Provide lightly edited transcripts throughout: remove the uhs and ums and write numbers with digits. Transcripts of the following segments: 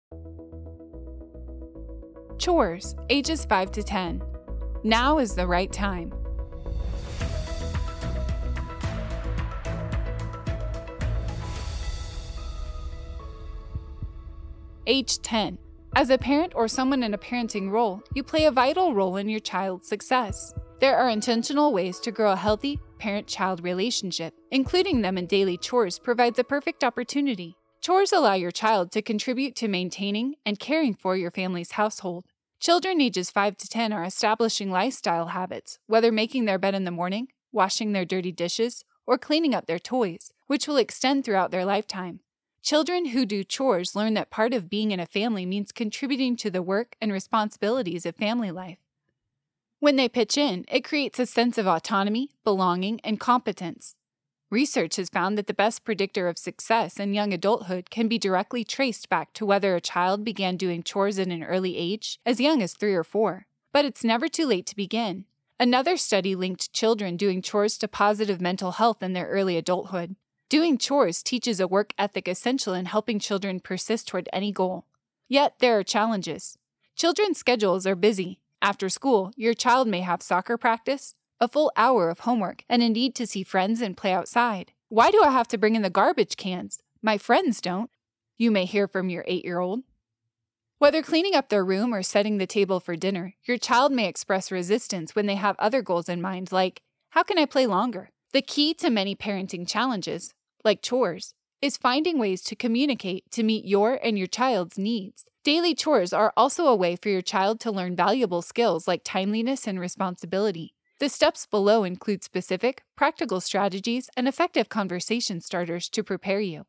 Chores, ages 5 to 10. Now is the right time. Age 10. As a parent or someone in a parenting role, you play a vital role in your child's success. There are intentional ways to grow a healthy parent-child relationship. Including them in daily chores provides a perfect opportunity. Chores allow your child to contribute to maintaining and caring for your family's household. Children ages 5 to 10 are establishing lifestyle habits, whether making their bed in the morning, washing their dirty dishes, or cleaning up their toys, which will extend throughout their lifetime. Children who do chores learn that part of being in a family means contributing to the work and responsibilities of family life. When they pitch in, it creates a sense of autonomy, belonging, and competence. Research has found that the best predictor of success in young adulthood can be directly traced back to whether a child began doing chores at an early age, as young as 3 or 4. But it's never too late to begin. Another study linked children doing chores to positive mental health in their early adulthood. Doing chores teaches a work ethic essential in helping children persist toward any goal. Yet there are challenges. Children's schedules are busy. After school, your child may have soccer practice, a full hour of homework, and a need to see friends and play outside. Why do I have to bring in the garbage cans? My friends don't. You may hear from your 8-year-old. Whether cleaning up their room or setting the table for dinner, your child may express resistance when they have other goals in mind, like, how can I play longer? The key to many parenting challenges, like chores, is finding ways to communicate to meet your and your child's needs. Daily chores are also a way for your child to learn valuable skills like timeliness and responsibility. The steps below include specific, practical strategies and effective conversation starters to prepare you.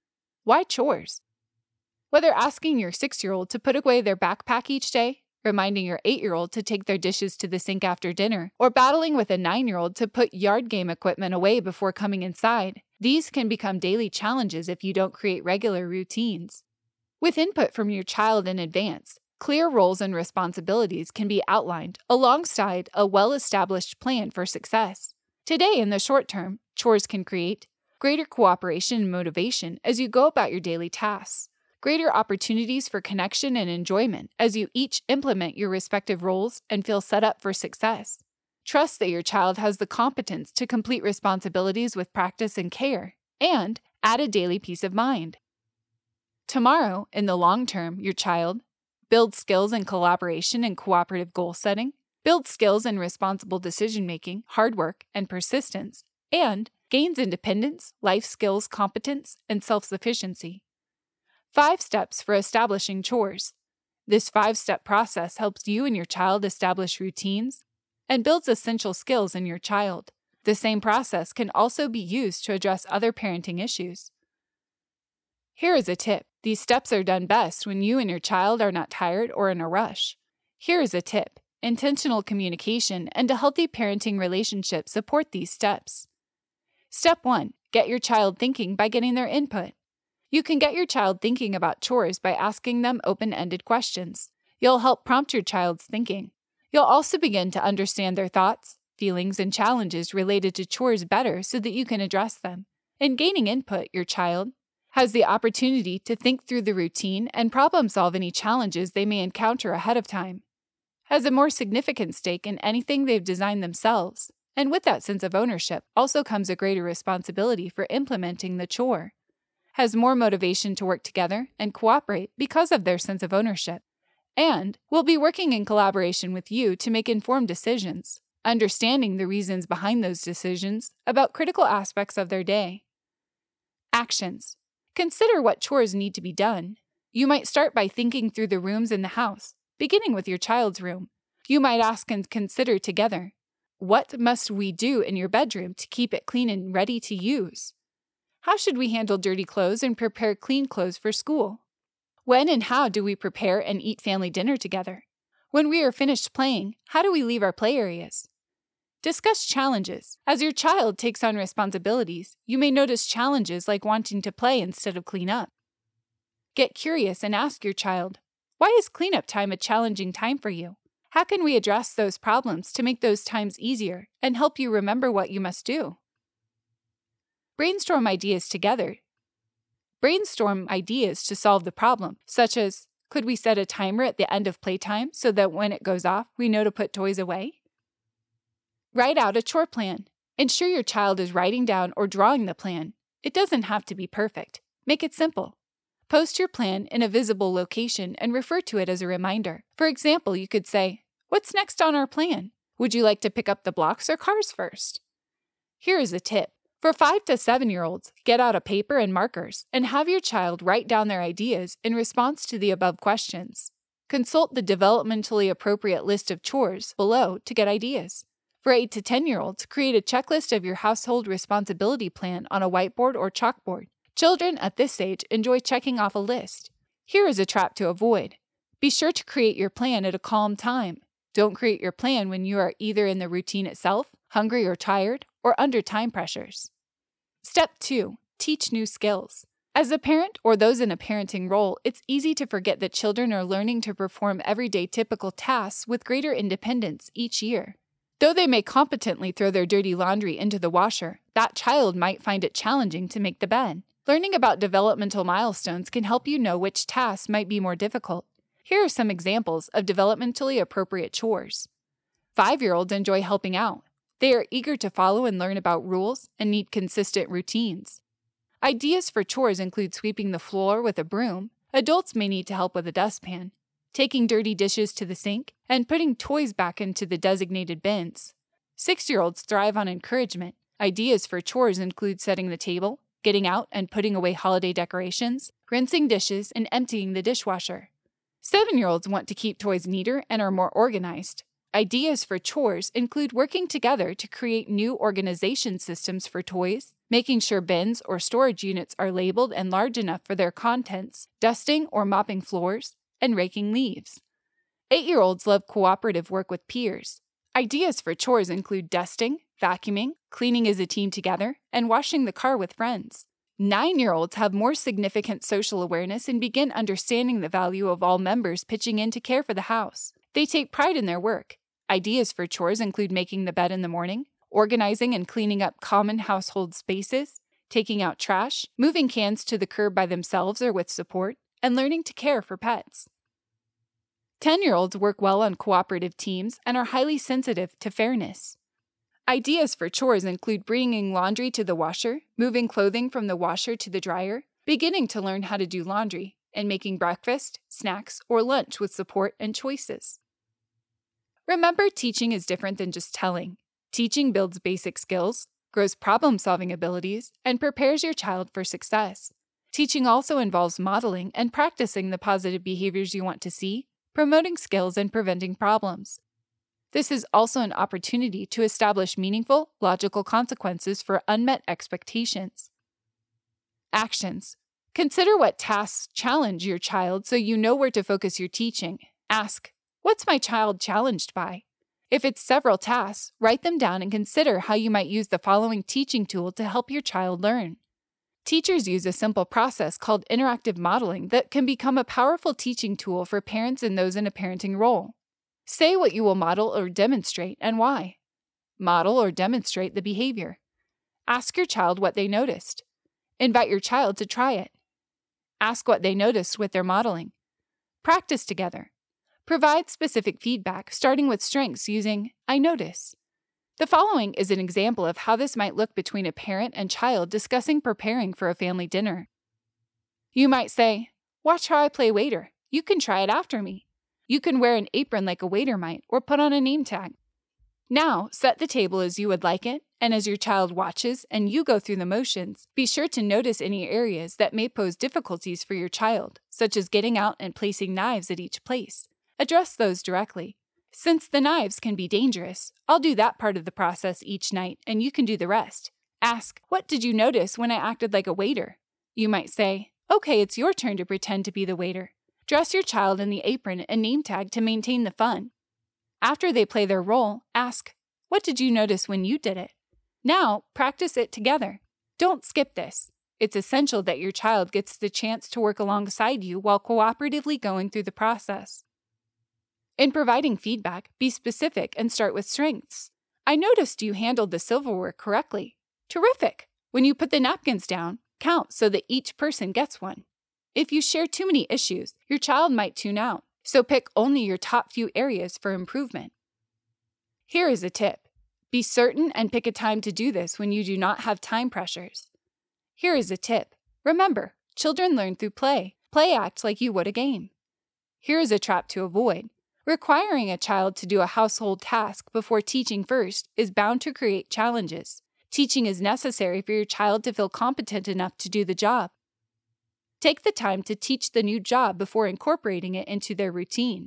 Why chores? Whether asking your 6-year-old to put away their backpack each day, reminding your 8-year-old to take their dishes to the sink after dinner, or battling with a 9-year-old to put yard game equipment away before coming inside, these can become daily challenges if you don't create regular routines. With input from your child in advance, clear roles and responsibilities can be outlined alongside a well-established plan for success. Today, in the short term, chores can create greater cooperation and motivation as you go about your daily tasks, greater opportunities for connection and enjoyment as you each implement your respective roles and feel set up for success. Trust that your child has the competence to complete responsibilities with practice and care, and added daily peace of mind. Tomorrow, in the long term, your child builds skills in collaboration and cooperative goal setting, builds skills in responsible decision-making, hard work, and persistence, and gains independence, life skills, competence, and self-sufficiency. 5 steps for establishing chores. This 5-step process helps you and your child establish routines and builds essential skills in your child. The same process can also be used to address other parenting issues. Here is a tip. These steps are done best when you and your child are not tired or in a rush. Here is a tip. Intentional communication and a healthy parenting relationship support these steps. Step 1. Get your child thinking by getting their input. You can get your child thinking about chores by asking them open-ended questions. You'll help prompt your child's thinking. You'll also begin to understand their thoughts, feelings, and challenges related to chores better so that you can address them. In gaining input, your child has the opportunity to think through the routine and problem-solve any challenges they may encounter ahead of time, has a more significant stake in anything they've designed themselves, and with that sense of ownership also comes a greater responsibility for implementing the chore, has more motivation to work together and cooperate because of their sense of ownership, and will be working in collaboration with you to make informed decisions, understanding the reasons behind those decisions about critical aspects of their day. Actions. Consider what chores need to be done. You might start by thinking through the rooms in the house, beginning with your child's room. You might ask and consider together, what must we do in your bedroom to keep it clean and ready to use? How should we handle dirty clothes and prepare clean clothes for school? When and how do we prepare and eat family dinner together? When we are finished playing, how do we leave our play areas? Discuss challenges. As your child takes on responsibilities, you may notice challenges like wanting to play instead of clean up. Get curious and ask your child, why is cleanup time a challenging time for you? How can we address those problems to make those times easier and help you remember what you must do? Brainstorm ideas together. Brainstorm ideas to solve the problem, such as, Could we set a timer at the end of playtime so that when it goes off, we know to put toys away? Write out a chore plan. Ensure your child is writing down or drawing the plan. It doesn't have to be perfect. Make it simple. Post your plan in a visible location and refer to it as a reminder. For example, you could say, "What's next on our plan? Would you like to pick up the blocks or cars first?" Here is a tip. For 5 to 7-year-olds, get out a paper and markers and have your child write down their ideas in response to the above questions. Consult the developmentally appropriate list of chores below to get ideas. For 8 to 10-year-olds, create a checklist of your household responsibility plan on a whiteboard or chalkboard. Children at this age enjoy checking off a list. Here is a trap to avoid. Be sure to create your plan at a calm time. Don't create your plan when you are either in the routine itself, hungry or tired, or under time pressures. Step 2. Teach new skills. As a parent or those in a parenting role, it's easy to forget that children are learning to perform everyday typical tasks with greater independence each year. Though they may competently throw their dirty laundry into the washer, that child might find it challenging to make the bed. Learning about developmental milestones can help you know which tasks might be more difficult. Here are some examples of developmentally appropriate chores. 5-year-olds enjoy helping out. They are eager to follow and learn about rules and need consistent routines. Ideas for chores include sweeping the floor with a broom. Adults may need to help with a dustpan, taking dirty dishes to the sink, and putting toys back into the designated bins. 6-year-olds thrive on encouragement. Ideas for chores include setting the table, getting out and putting away holiday decorations, rinsing dishes, and emptying the dishwasher. 7-year-olds want to keep toys neater and are more organized. Ideas for chores include working together to create new organization systems for toys, making sure bins or storage units are labeled and large enough for their contents, dusting or mopping floors, and raking leaves. 8-year-olds love cooperative work with peers. Ideas for chores include dusting, vacuuming, cleaning as a team together, and washing the car with friends. 9-year-olds have more significant social awareness and begin understanding the value of all members pitching in to care for the house. They take pride in their work. Ideas for chores include making the bed in the morning, organizing and cleaning up common household spaces, taking out trash, moving cans to the curb by themselves or with support, and learning to care for pets. 10-year-olds work well on cooperative teams and are highly sensitive to fairness. Ideas for chores include bringing laundry to the washer, moving clothing from the washer to the dryer, beginning to learn how to do laundry, and making breakfast, snacks, or lunch with support and choices. Remember, teaching is different than just telling. Teaching builds basic skills, grows problem-solving abilities, and prepares your child for success. Teaching also involves modeling and practicing the positive behaviors you want to see, promoting skills, and preventing problems. This is also an opportunity to establish meaningful, logical consequences for unmet expectations. Actions. Consider what tasks challenge your child so you know where to focus your teaching. Ask, "What's my child challenged by?" If it's several tasks, write them down and consider how you might use the following teaching tool to help your child learn. Teachers use a simple process called interactive modeling that can become a powerful teaching tool for parents and those in a parenting role. Say what you will model or demonstrate and why. Model or demonstrate the behavior. Ask your child what they noticed. Invite your child to try it. Ask what they noticed with their modeling. Practice together. Provide specific feedback, starting with strengths using "I notice." The following is an example of how this might look between a parent and child discussing preparing for a family dinner. You might say, "Watch how I play waiter. You can try it after me. You can wear an apron like a waiter might, or put on a name tag." Now, set the table as you would like it, and as your child watches and you go through the motions, be sure to notice any areas that may pose difficulties for your child, such as getting out and placing knives at each place. Address those directly. "Since the knives can be dangerous, I'll do that part of the process each night, and you can do the rest." Ask, "What did you notice when I acted like a waiter?" You might say, "Okay, it's your turn to pretend to be the waiter." Dress your child in the apron and name tag to maintain the fun. After they play their role, ask, "What did you notice when you did it?" Now, practice it together. Don't skip this. It's essential that your child gets the chance to work alongside you while cooperatively going through the process. In providing feedback, be specific and start with strengths. "I noticed you handled the silverware correctly." Terrific! When you put the napkins down, count so that each person gets one. If you share too many issues, your child might tune out, so pick only your top few areas for improvement. Here is a tip. Be certain and pick a time to do this when you do not have time pressures. Here is a tip. Remember, children learn through play. Play act like you would a game. Here is a trap to avoid. Requiring a child to do a household task before teaching first is bound to create challenges. Teaching is necessary for your child to feel competent enough to do the job. Take the time to teach the new job before incorporating it into their routine.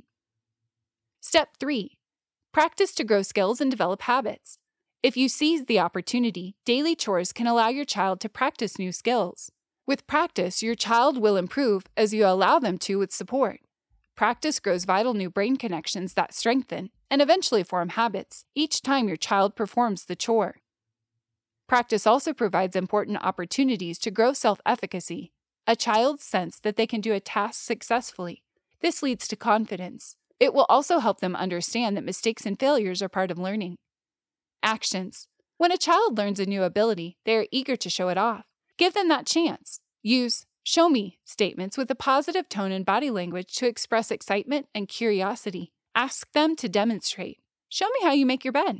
Step 3. Practice to grow skills and develop habits. If you seize the opportunity, daily chores can allow your child to practice new skills. With practice, your child will improve as you allow them to with support. Practice grows vital new brain connections that strengthen and eventually form habits each time your child performs the chore. Practice also provides important opportunities to grow self-efficacy, a child's sense that they can do a task successfully. This leads to confidence. It will also help them understand that mistakes and failures are part of learning. Actions. When a child learns a new ability, they are eager to show it off. Give them that chance. Use "show me" statements with a positive tone and body language to express excitement and curiosity. Ask them to demonstrate. Show me how you make your bed.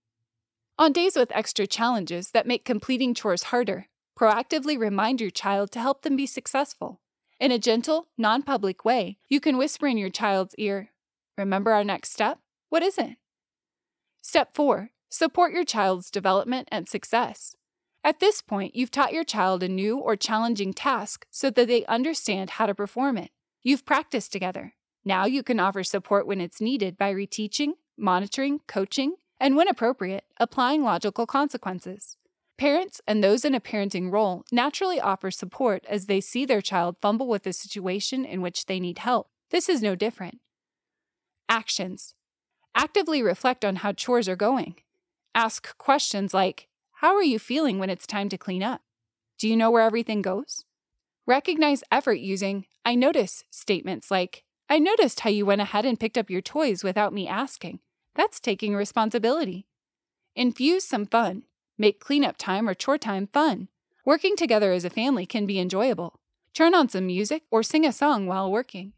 On days with extra challenges that make completing chores harder, proactively remind your child to help them be successful. In a gentle, non-public way, you can whisper in your child's ear, "Remember our next step? What is it?" Step 4. Support your child's development and success. At this point, you've taught your child a new or challenging task so that they understand how to perform it. You've practiced together. Now you can offer support when it's needed by reteaching, monitoring, coaching, and when appropriate, applying logical consequences. Parents and those in a parenting role naturally offer support as they see their child fumble with a situation in which they need help. This is no different. Actions. Actively reflect on how chores are going. Ask questions like, "How are you feeling when it's time to clean up? Do you know where everything goes?" Recognize effort using "I notice" statements like, "I noticed how you went ahead and picked up your toys without me asking. That's taking responsibility." Infuse some fun. Make cleanup time or chore time fun. Working together as a family can be enjoyable. Turn on some music or sing a song while working.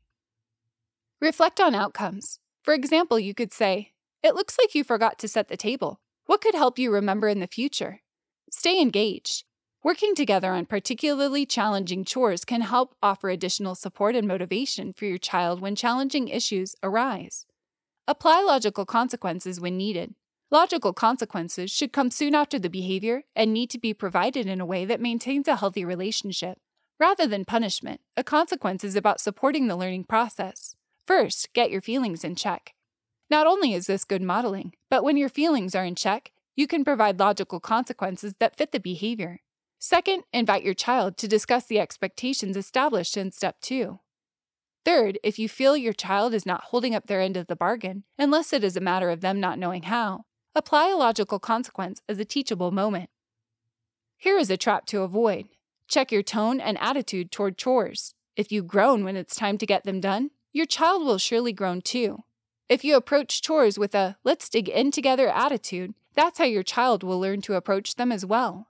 Reflect on outcomes. For example, you could say, "It looks like you forgot to set the table. What could help you remember in the future?" Stay engaged. Working together on particularly challenging chores can help offer additional support and motivation for your child when challenging issues arise. Apply logical consequences when needed. Logical consequences should come soon after the behavior and need to be provided in a way that maintains a healthy relationship. Rather than punishment, a consequence is about supporting the learning process. First, get your feelings in check. Not only is this good modeling, but when your feelings are in check, you can provide logical consequences that fit the behavior. Second, invite your child to discuss the expectations established in Step 2. Third, if you feel your child is not holding up their end of the bargain, unless it is a matter of them not knowing how, apply a logical consequence as a teachable moment. Here is a trap to avoid. Check your tone and attitude toward chores. If you groan when it's time to get them done, your child will surely groan too. If you approach chores with a "let's dig in together" attitude, that's how your child will learn to approach them as well.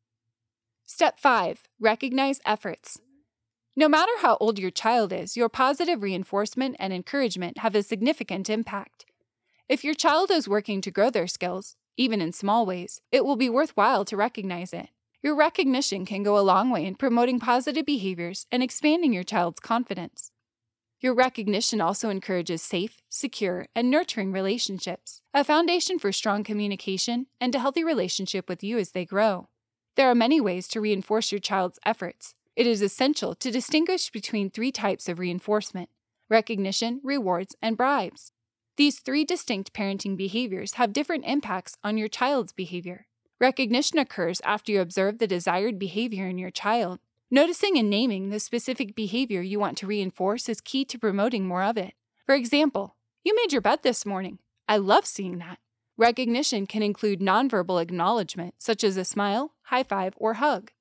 Step 5. Recognize efforts. No matter how old your child is, your positive reinforcement and encouragement have a significant impact. If your child is working to grow their skills, even in small ways, it will be worthwhile to recognize it. Your recognition can go a long way in promoting positive behaviors and expanding your child's confidence. Your recognition also encourages safe, secure, and nurturing relationships, a foundation for strong communication and a healthy relationship with you as they grow. There are many ways to reinforce your child's efforts. It is essential to distinguish between 3 types of reinforcement: recognition, rewards, and bribes. These 3 distinct parenting behaviors have different impacts on your child's behavior. Recognition occurs after you observe the desired behavior in your child. Noticing and naming the specific behavior you want to reinforce is key to promoting more of it. For example, "You made your bed this morning. I love seeing that." Recognition can include nonverbal acknowledgement, such as a smile, high five, or hug.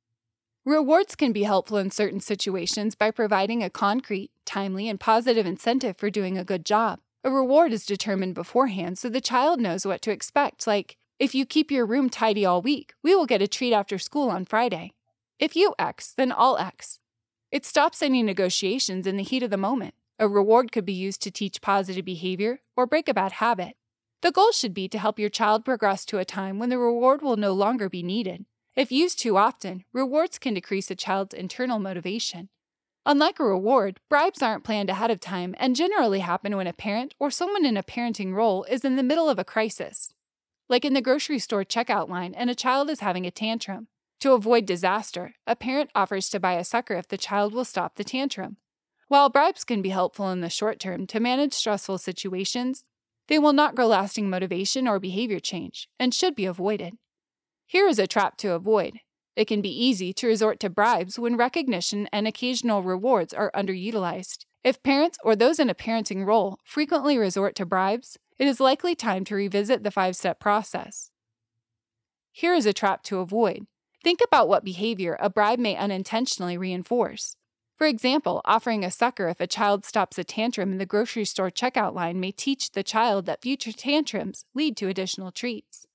Rewards can be helpful in certain situations by providing a concrete, timely, and positive incentive for doing a good job. A reward is determined beforehand so the child knows what to expect, like, "If you keep your room tidy all week, we will get a treat after school on Friday. If you X, then I'll X." It stops any negotiations in the heat of the moment. A reward could be used to teach positive behavior or break a bad habit. The goal should be to help your child progress to a time when the reward will no longer be needed. If used too often, rewards can decrease a child's internal motivation. Unlike a reward, bribes aren't planned ahead of time and generally happen when a parent or someone in a parenting role is in the middle of a crisis. Like in the grocery store checkout line and a child is having a tantrum. To avoid disaster, a parent offers to buy a sucker if the child will stop the tantrum. While bribes can be helpful in the short term to manage stressful situations, they will not grow lasting motivation or behavior change and should be avoided. Here is a trap to avoid. It can be easy to resort to bribes when recognition and occasional rewards are underutilized. If parents or those in a parenting role frequently resort to bribes, it is likely time to revisit the 5-step process. Here is a trap to avoid. Think about what behavior a bribe may unintentionally reinforce. For example, offering a sucker if a child stops a tantrum in the grocery store checkout line may teach the child that future tantrums lead to additional treats.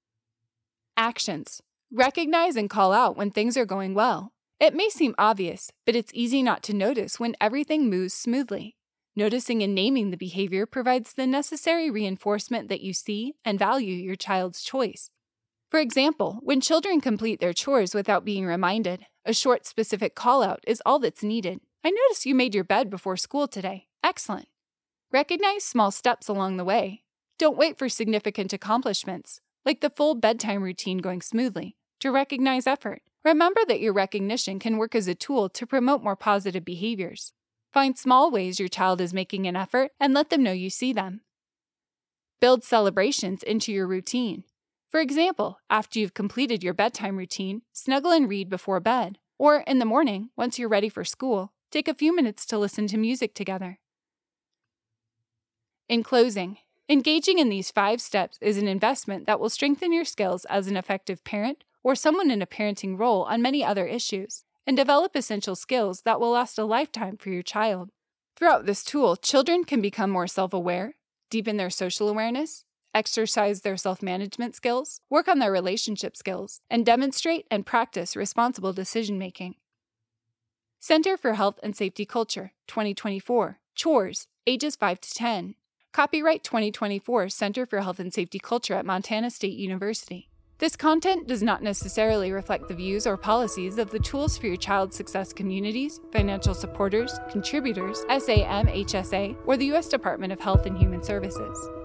Actions. Recognize and call out when things are going well. It may seem obvious, but it's easy not to notice when everything moves smoothly. Noticing and naming the behavior provides the necessary reinforcement that you see and value your child's choice. For example, when children complete their chores without being reminded, a short specific call-out is all that's needed. I noticed you made your bed before school today. Excellent. Recognize small steps along the way. Don't wait for significant accomplishments, like the full bedtime routine going smoothly, to recognize effort. Remember that your recognition can work as a tool to promote more positive behaviors. Find small ways your child is making an effort and let them know you see them. Build celebrations into your routine. For example, after you've completed your bedtime routine, snuggle and read before bed. Or in the morning, once you're ready for school, take a few minutes to listen to music together. In closing, engaging in these 5 steps is an investment that will strengthen your skills as an effective parent or someone in a parenting role on many other issues, and develop essential skills that will last a lifetime for your child. Throughout this tool, children can become more self-aware, deepen their social awareness, exercise their self-management skills, work on their relationship skills, and demonstrate and practice responsible decision-making. Center for Health and Safety Culture, 2024. Chores, ages 5 to 10. Copyright 2024 Center for Health and Safety Culture at Montana State University. This content does not necessarily reflect the views or policies of the Tools for Your Child's Success communities, financial supporters, contributors, SAMHSA, or the U.S. Department of Health and Human Services.